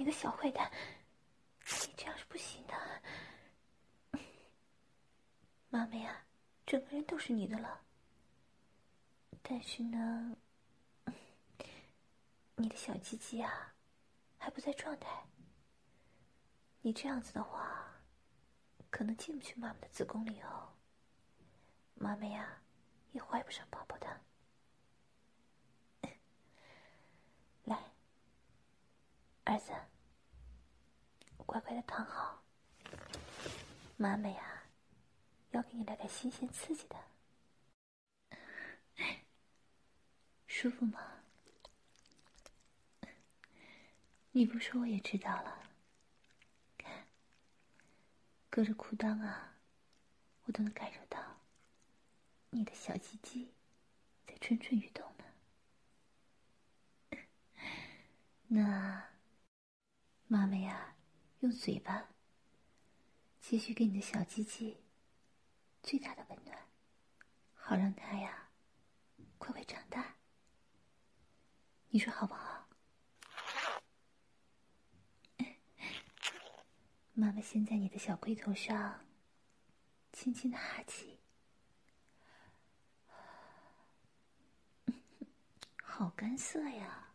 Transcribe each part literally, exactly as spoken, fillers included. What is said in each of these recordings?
个小坏蛋，你这样是不行的。妈妈呀，整个人都是你的了。但是呢，你的小鸡鸡啊，还不在状态。你这样子的话，可能进不去妈妈的子宫里哦。妈妈呀，也怀不上宝宝的。来，儿子，乖乖的躺好。妈妈呀，要给你来点新鲜刺激的。舒服吗？你不说我也知道了。看，隔着裤裆啊，我都能感受到你的小鸡鸡在蠢蠢欲动呢。那妈妈呀，用嘴巴继续给你的小鸡鸡最大的温暖，好让它呀快快长大。你说好不好？妈妈先在你的小龟头上轻轻的哈气，好干涩呀。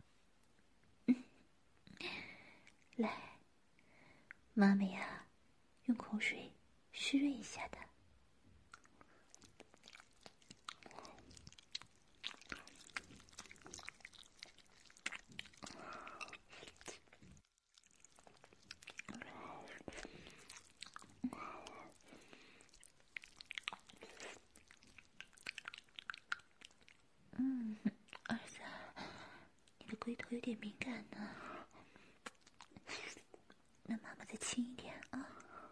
来，妈妈呀，用口水湿润一下的。嗯，儿子，你的龟头有点敏感呢，那妈妈再轻一点啊。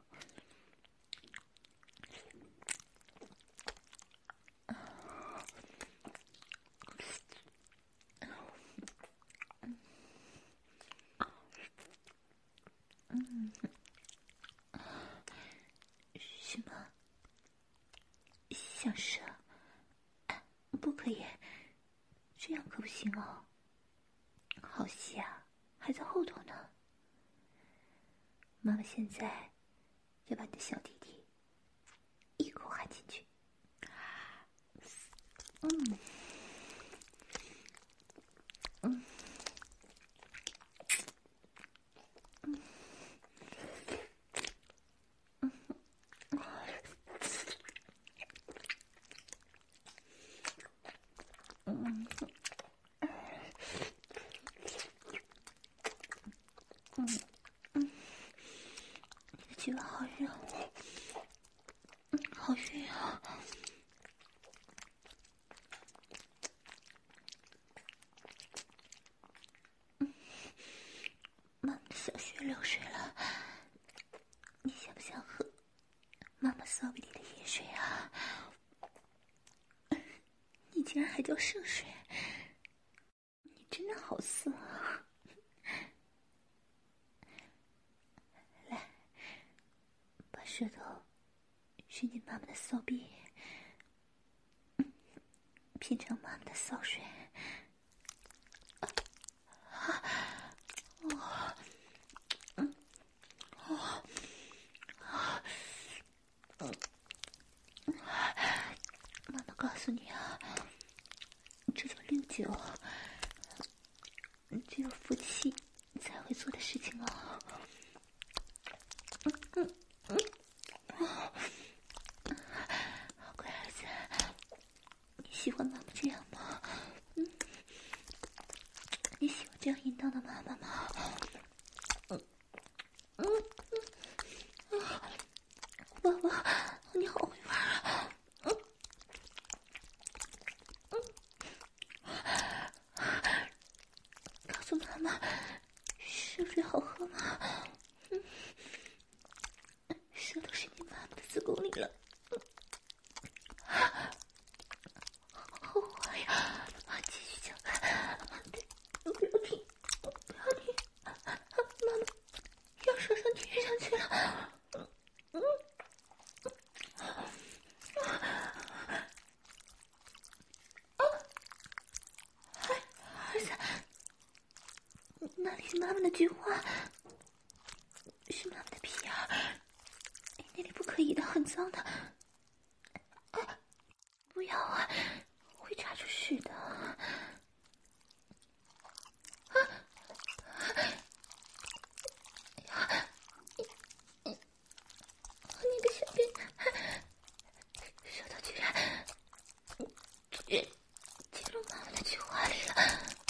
嗯，什么？想射？不可以，这样可不行哦。好戏啊，还在后头呢。妈妈现在要把你的小弟弟一口含进去。嗯嗯嗯嗯嗯嗯嗯，你的鸡巴好热，嗯，好热啊。妈妈的小穴流水了，你想不想喝妈妈骚逼里的盐水啊？你竟然还叫圣水，你真的好色啊！来，把舌头伸进妈妈的骚逼，品尝妈妈的骚水。啊，哦，嗯，哦，啊，嗯，妈妈告诉你啊，这种六九只有夫妻才会做的事情哦。嗯嗯嗯，哦，好乖儿子，你喜欢妈妈这样吗？嗯，你喜欢这样淫荡的妈妈吗？嗯嗯嗯，宝宝，你好会玩啊！嗯嗯，告诉妈妈，圣水好喝吗？嗯，舌头伸进妈妈的子宫里了。好滑呀！继续搅拌，对，不要停，不要停，妈妈要射上天上去了。嗯嗯啊！儿子，那里是妈妈的菊花， 可以的，很脏的。啊，不要啊，会查出屎的。啊！你你你的小便，舌头居然居然进入妈妈的菊花里了。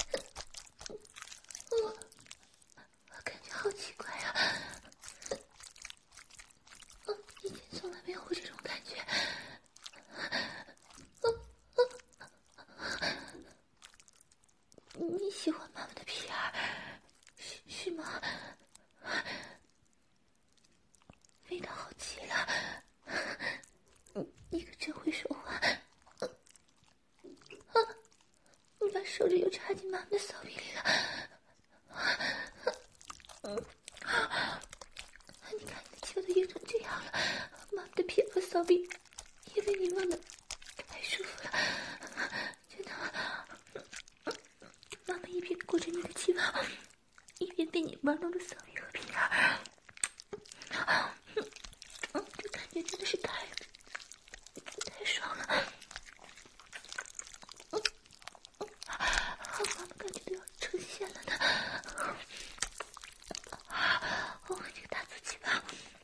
我我感觉好奇怪啊！我以前从来没有过这种感觉。你喜欢妈妈的屁儿，是是吗？味道好极了，你你可真会说话。啊！你把手指又插进妈妈的骚逼里了。嗯，你看你的球都硬成这样了，妈妈的屁和骚逼也被你摸得太舒服了，真的。妈妈一边裹着你的鸡巴，一边被你玩弄着骚逼和屁儿。嗯，这感觉真的是太太爽了。嗯嗯，妈妈感觉都要成仙了呢。哦，这个大粗鸡巴，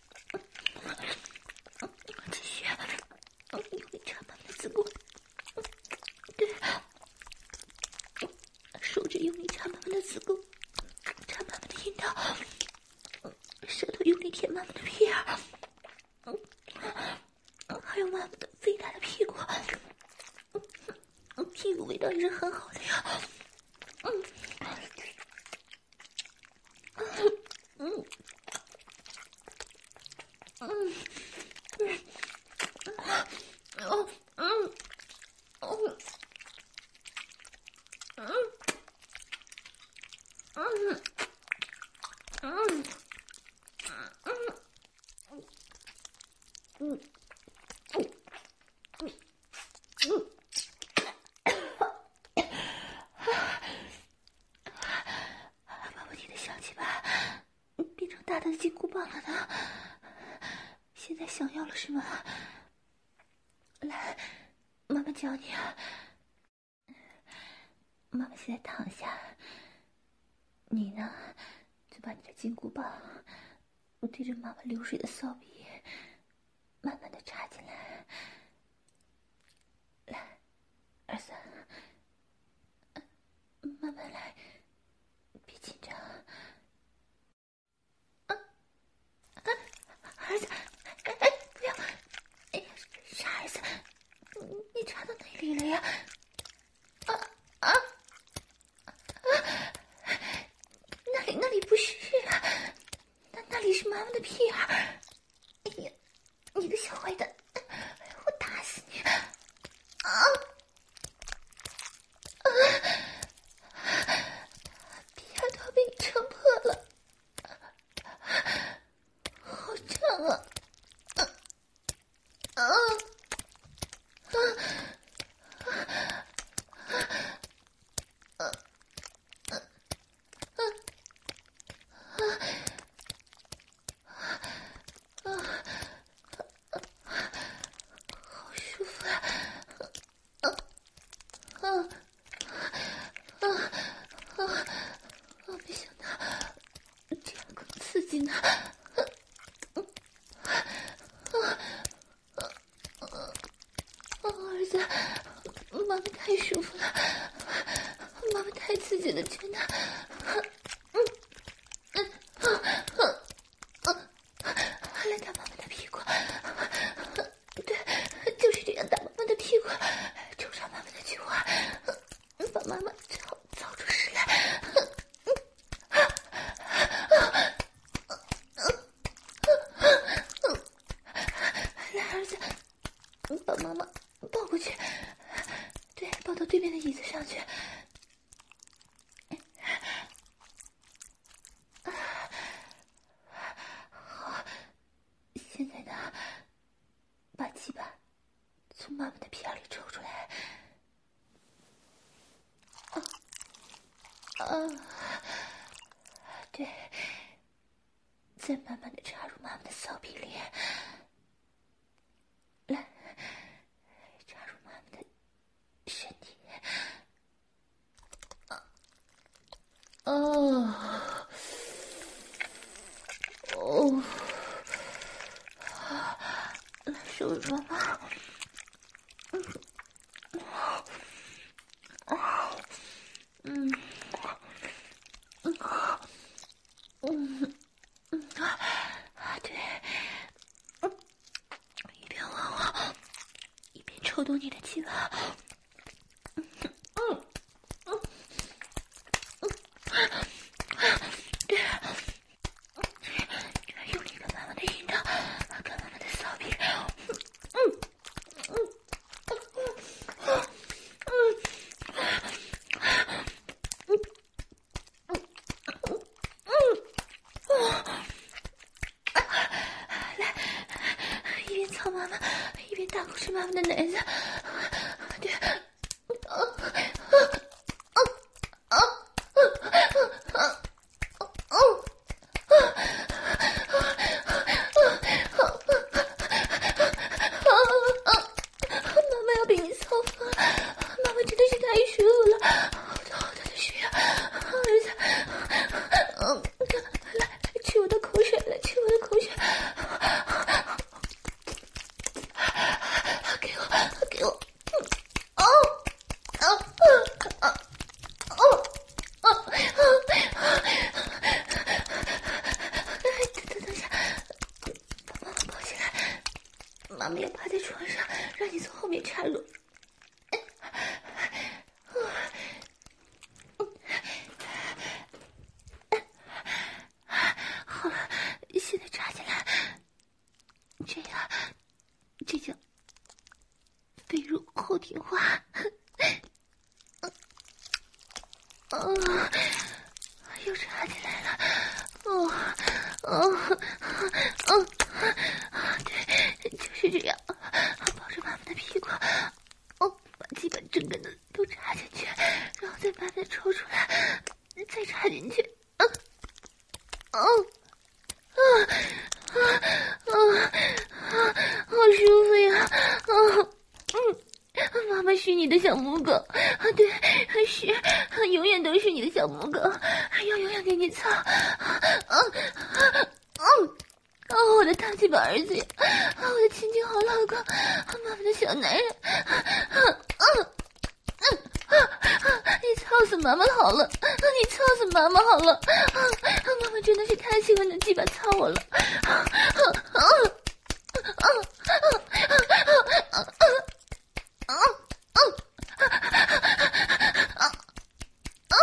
嗯，继续，嗯，用力插妈妈的子宫，嗯，对，嗯，手指用力插妈妈的子宫，插妈妈的阴道，嗯，舌头用力舔妈妈的屁眼，嗯，嗯，还有妈妈的肥大的屁股，嗯嗯，屁股味道也是很好的呀，嗯。嗯嗯嗯哦嗯哦嗯嗯嗯嗯嗯嗯，把我你的小鸡巴变成大大的金箍棒了呢，现在想要了是吗？来，妈妈教你啊。妈妈现在躺下，你呢就把你的金箍棒对着妈妈流水的骚逼慢慢的插进来。来，儿子，慢慢来，别紧张。啊啊，儿子，哎哎，不要！哎呀，傻儿子，你插到哪里了呀？啊啊啊！那里那里不是啊，那那里是妈妈的屁眼。哎呀，你个小坏蛋，我打死你！啊啊！屁眼都要被你撑破了，好胀啊！啊啊啊啊啊啊！好舒服啊！啊啊啊啊！我没想到这样更刺激呢！儿子，妈妈太舒服了，妈妈太刺激了，真的。嗯嗯嗯嗯，来打妈妈的屁股，对，就是这样打妈妈的屁股，抽上妈妈的菊花，把妈妈操操出屎来。来，儿子，把妈妈抱过去，对，抱到对面的椅子上去。好，现在呢，把鸡巴从妈妈的屁眼里抽出来。啊啊，对，再慢慢的插入妈妈的骚逼里。 哦，哦，来手软吗？嗯，嗯，嗯，嗯，嗯，啊，对，嗯，一边吻我，一边抽动你的鸡巴。嗯嗯嗯嗯，对，用力的妈妈的阴道，跟妈妈的骚逼。嗯嗯嗯嗯嗯。一边操妈妈，一边大口吃妈妈的奶子，对，啊啊啊啊啊啊！妈妈要被你操疯了，妈妈真的是太舒服了，好痛好痛的需要，儿子，嗯，来吃我的口水，来吃我的口水。给我，给我，哦，哦，哦，哦，哦，等等下，把妈妈抱起来，妈妈要趴在床上，让你从后面插入。好了，现在插进来，这样，这叫飞入后庭花。哦，又插进来了。哦，哦，哦，对，就是这样，抱着妈妈的屁股，哦，把鸡巴整个的都插进去，然后再慢慢抽出来，再插进去。嗯，哦，啊啊啊啊！好舒服呀！啊，嗯，妈妈是你的小母狗啊，对，是，永远都是你的小母狗，要永远给你操。啊啊啊！哦，我的大鸡巴儿子呀！啊，我的亲亲好老公，妈妈的小男人。啊啊嗯啊啊！你操死妈妈好了！啊，你操死妈妈好了！啊，妈妈真的是太喜欢你鸡巴操我了！啊啊啊啊啊啊啊啊啊！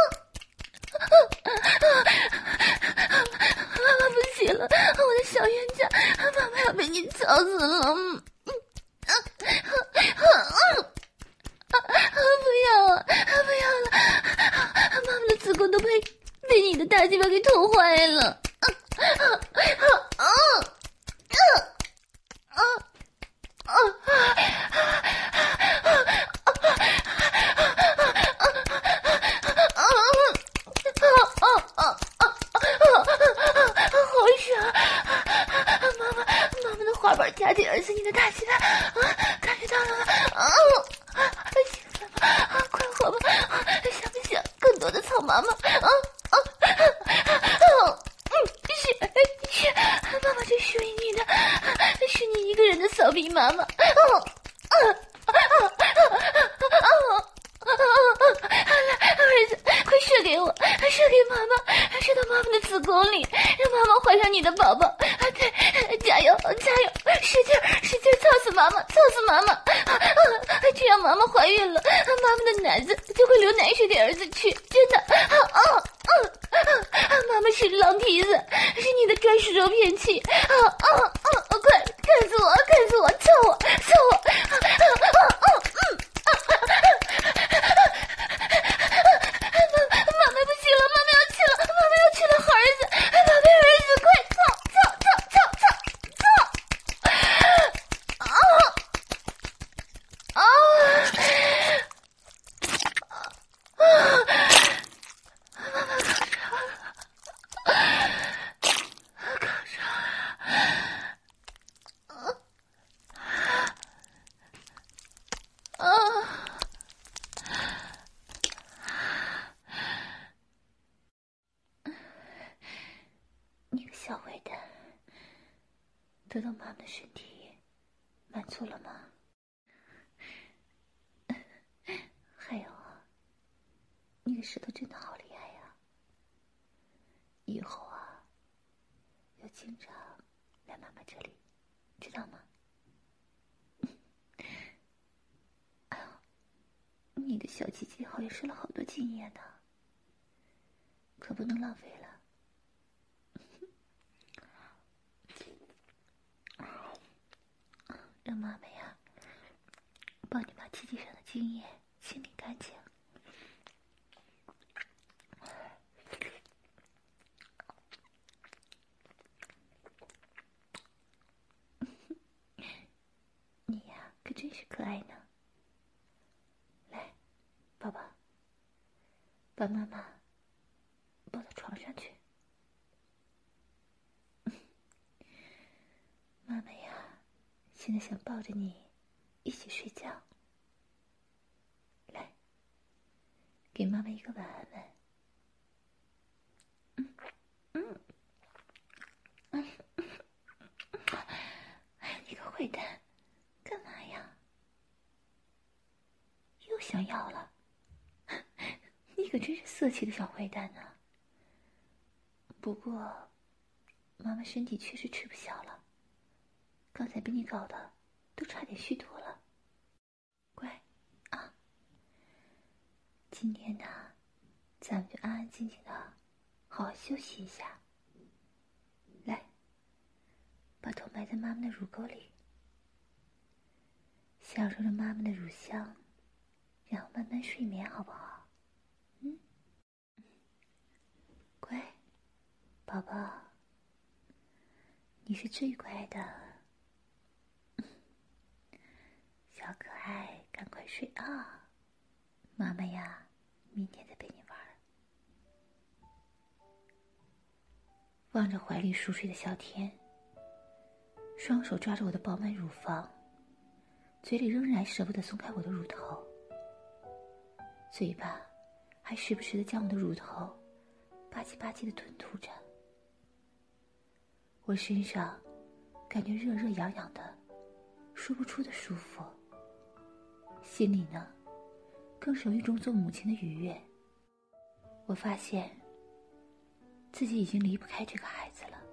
妈妈不行了，我的小冤家，妈妈要被你操死了！嗯啊啊啊！不要啊！不要了！妈妈的子宫都被被你的大鸡巴给捅坏了！啊啊啊啊啊啊！好爽！妈妈，妈妈的滑板夹紧儿子你的大鸡巴啊！感觉到了吗？啊！兴奋吗？啊，快活吧！啊，想不想更多的操妈妈？啊啊啊！嗯，是是，妈妈最属于你的，是你一个人的骚逼妈妈。啊啊啊啊啊！来，儿子，快射给我，射给妈妈，射到妈妈的子宫里，让妈妈怀上你的宝宝。啊，对，加油，加油，使劲，使劲操死妈妈，操死妈妈！啊啊，这样妈妈怀孕了，妈妈的奶子就会流奶水给儿子吃，真的。啊啊啊啊！妈妈是狼蹄子，是你的专属肉片器。啊啊啊！快干死我，干死我，操我，操我！啊啊啊啊！嗯。妈妈不行了，妈妈要去了，妈妈要去了，好儿子，宝贝儿子，快操操操操操操！啊啊啊！妈妈高潮了，高潮了，啊啊！ 得到妈妈的身体满足了吗？还有啊，你的舌头真的好厉害呀！以后啊，要经常来妈妈这里，知道吗？哎呦，你的小鸡鸡好像受了好多经验呢，可不能浪费了。让妈妈呀，帮你把鸡鸡上的精液清理干净。你呀，可真是可爱呢。来，宝宝，把妈妈抱到床上去。妈妈呀，现在想抱着你一起睡觉。来，给妈妈一个晚安吻。嗯嗯嗯嗯，哎，你个坏蛋，干嘛呀？又想要了？你可真是色气的小坏蛋呢。不过，妈妈身体确实吃不消了，刚才被你搞的都差点虚脱了。乖，啊，今天呢，咱们就安安静静的，好好休息一下。来，把头埋在妈妈的乳沟里，享受着妈妈的乳香，然后慢慢睡眠，好不好？嗯，乖，宝宝，你是最乖的，小可爱，赶快睡啊！妈妈呀，明天再陪你玩。望着怀里熟睡的小天，双手抓着我的饱满乳房，嘴里仍然舍不得松开我的乳头，嘴巴还时不时地将我的乳头吧唧吧唧地吞吐着。我身上感觉热热痒痒的，说不出的舒服，心里呢更是有一种做母亲的愉悦。我发现自己已经离不开这个孩子了。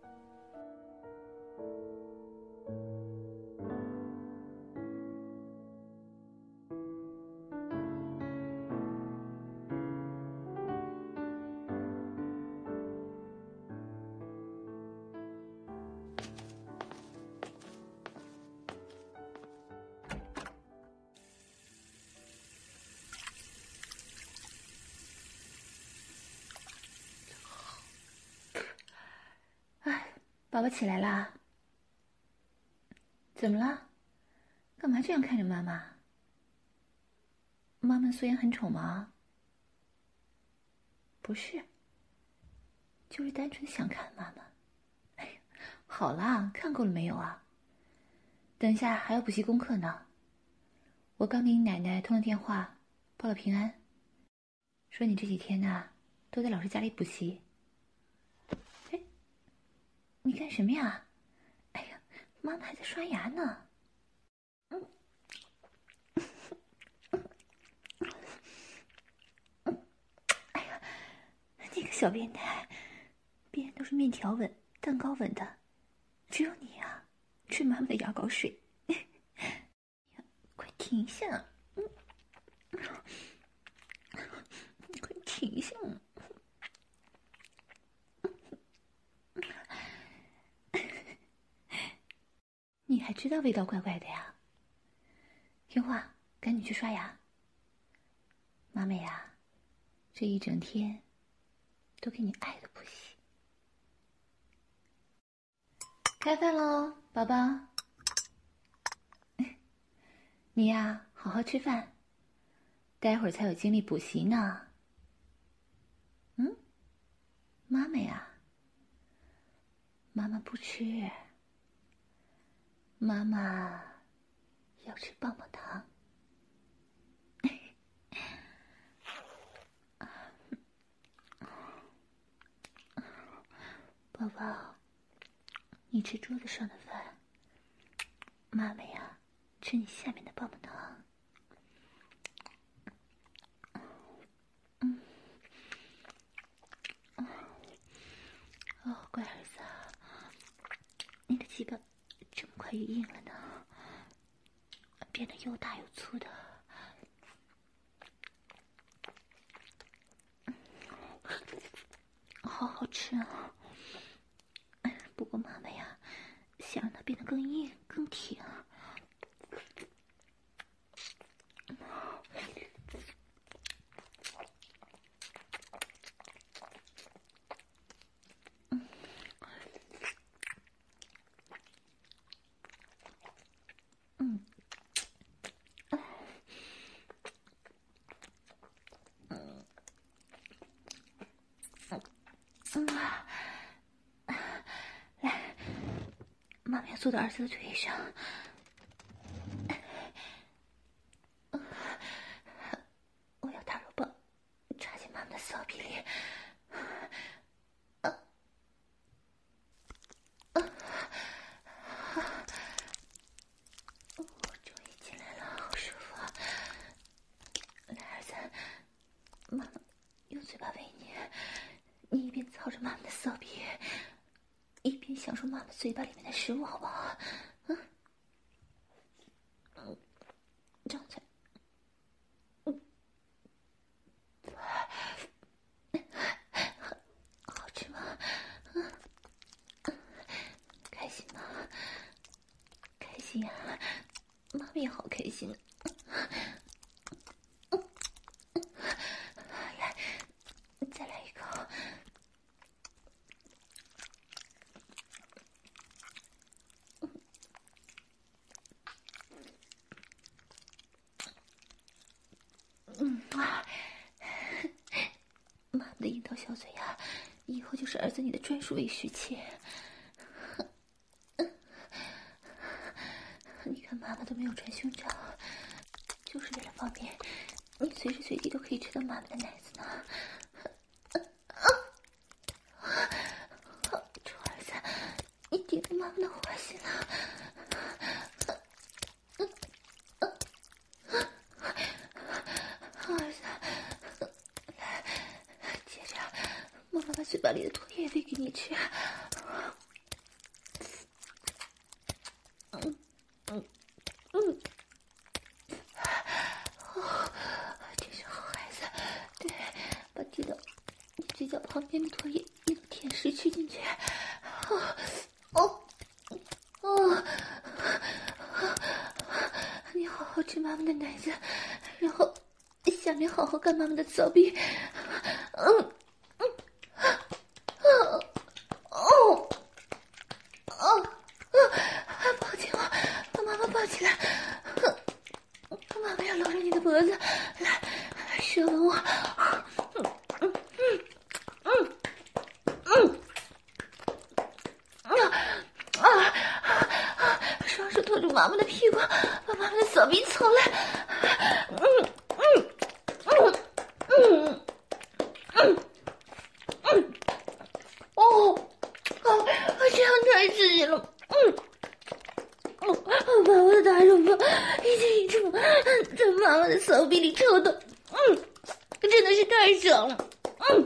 宝宝起来啦？怎么了？干嘛这样看着妈妈？妈妈素颜很丑吗？不是，就是单纯想看妈妈。哎呀，好啦，看够了没有啊？等一下还要补习功课呢。我刚给你奶奶通了电话，报了平安，说你这几天呢都在老师家里补习。哎，你干什么呀？哎呀，妈妈还在刷牙呢。嗯，哎呀，你个小变态，别人都是面条吻、蛋糕吻的，只有你啊，吃妈妈的牙膏水。快停下！嗯，快停下！你还知道味道怪怪的呀？听话，赶紧去刷牙。妈妈呀，这一整天都给你爱的不行。开饭喽，宝宝。你呀，好好吃饭，待会儿才有精力补习呢。嗯，妈妈呀，妈妈不吃，妈妈要吃棒棒糖。宝宝，你吃桌子上的饭，妈妈呀，吃你下面的棒棒糖。嗯，哦，乖儿子，你的鸡巴这么快就硬了呢，变得又大又粗的。好好吃啊！不过妈妈呀，想让它变得更硬、更挺。嗯，嗯，嗯，来，妈妈要坐到儿子的腿上。我要大肉棒插进妈妈的骚逼里。啊啊啊！我终于进来了，好舒服啊！来，儿子，妈妈用嘴巴喂你，你一边操着妈妈的骚逼，一边享受妈妈嘴巴里面的食物，好不好？嗯，嗯，张嘴。嗯，好吃吗？嗯，开心吗？开心呀，妈妈也好开心。来，再来一口。嗯啊，妈妈的樱桃小嘴呀，以后就是儿子你的专属喂食器。你看妈妈都没有穿胸罩，就是为了方便你随时随地都可以吃到妈妈的奶子呢。臭儿子，你顶着妈妈的花心了。儿子，来，接着妈妈把嘴巴里的唾液喂给你吃。嗯嗯嗯，哦，真是好孩子。对，把滴到你嘴角旁边的唾液也都舔食吃进去。哦哦哦，你好好吃妈妈的奶子，然后下面好好干妈妈的骚逼。嗯嗯哦哦哦哦，抱紧我，把妈妈抱起来。妈妈要搂着你的脖子，来，舌吻我。嗯嗯嗯嗯嗯啊啊！双手托住妈妈的屁股，把妈妈的骚逼凑来。嗯嗯嗯嗯嗯嗯，哦哦，这样太刺激了。嗯。哦，把我的大肉棒一进一出，在妈妈的骚逼里抽动，嗯，真的是太爽了，嗯，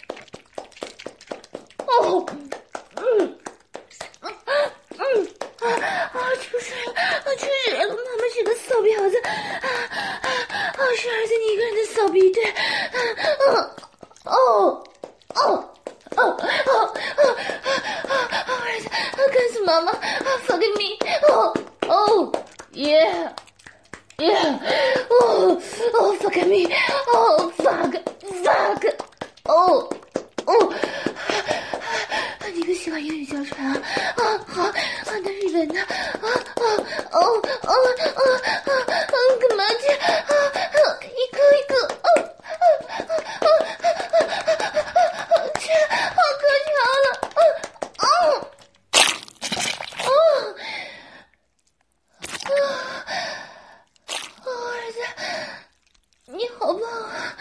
哦，嗯，嗯，啊啊，出水了，啊，出水了，妈妈是个骚婊子，啊啊啊，是儿子你一个人的骚逼，对，啊，哦，哦。哦哦哦！儿子，干死妈妈 ！Fuck me！ 哦哦，yeah yeah！ 哦哦 ，fuck me！ 哦 fuck fuck！ 哦哦，你可喜欢英语教程啊？啊好，啊那日本的啊啊哦哦哦哦，干嘛去？啊一个一个哦。去，好可巧了！嗯嗯嗯嗯，哦，儿子，你好棒啊！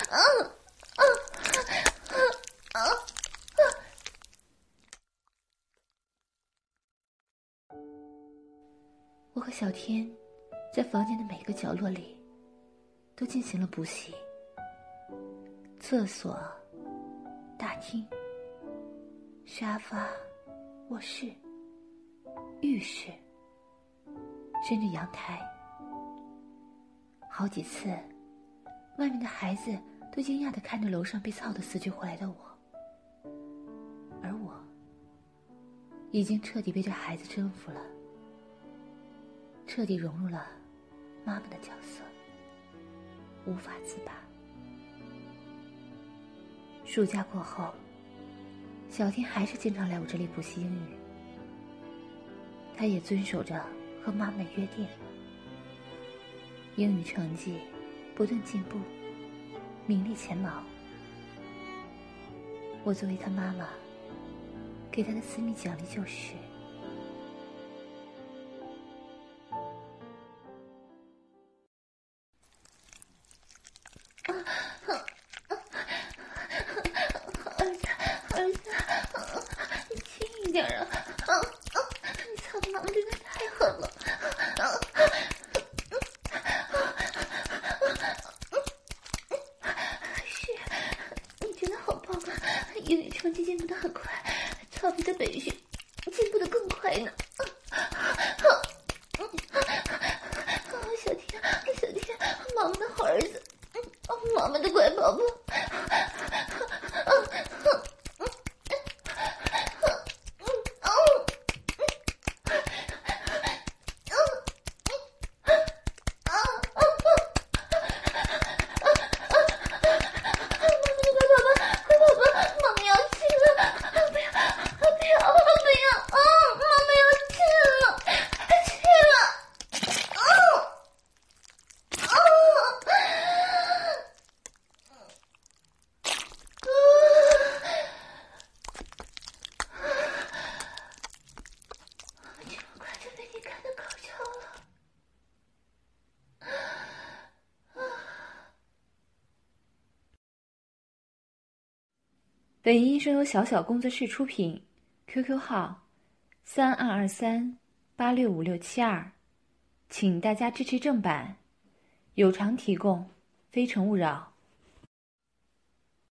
我和小天在房间的每个角落里都进行了补习，厕所、大厅、沙发、卧室、浴室，甚至阳台。好几次，外面的孩子都惊讶地看着楼上被操得死去活来的我，而我已经彻底被这孩子征服了，彻底融入了妈妈的角色，无法自拔。暑假过后，小天还是经常来我这里补习英语，他也遵守着和妈妈的约定，英语成绩不断进步，名列前茅。我作为他妈妈，给他的私密奖励就是儿子，儿子，你轻一点啊！你操的妈妈真的太狠了！是，你真的好棒啊！英语成绩进步得很快，操比的北训进步得更快呢。小天，小天，妈妈的好儿子，妈妈的乖宝宝。本音声由小小工作室出品 ，Q Q 号三二二三八六五六七二，请大家支持正版，有偿提供，非诚勿扰。